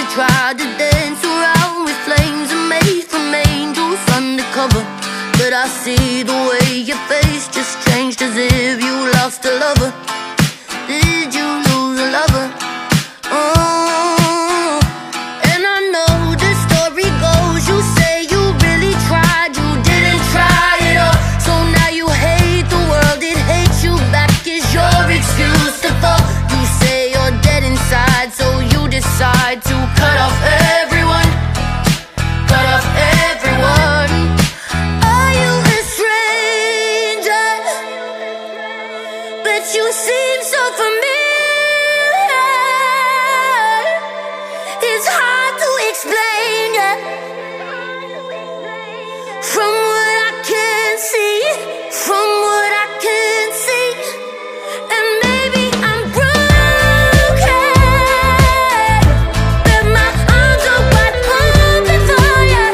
tried to dance around with flames and made from angels undercover. But I see the way your face just changed, as if you lost a lover. Did you lose a lover? Oh, and I know the story goes, you say you really tried, you didn't try at all. So now you hate the world, it hates you back, is your excuse to fall. You say you're dead inside, so you decide to cut off everyone. Cut off everyone. Are you a stranger? But you seem so familiar. It's hard to explain, yeah. From what I can see, from what I can see. And maybe I'm broken, but my arms are wide open for you.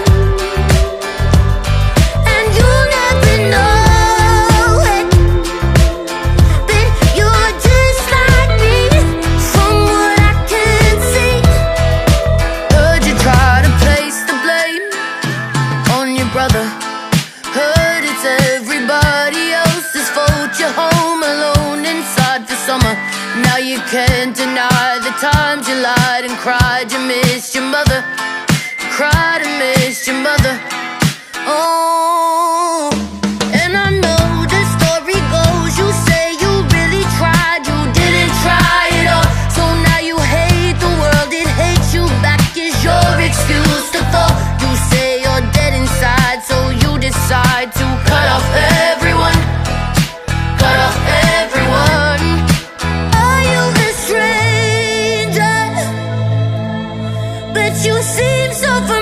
And you'll never know it, but you're just like me, from what I can see. Heard you try to place the blame on your brother. Heard it's everybody else's fault. You're home alone inside for summer. Now you can't deny the times you lied and cried. You missed your mother. Cried and missed your mother. Oh, and I know the story goes, you say you really tried, you didn't try at all. So now you hate the world, it hates you back, is your excuse to fall. You say you're dead inside, so you decide to cut off everyone. Cut off everyone. Are you a stranger? But you seem so familiar.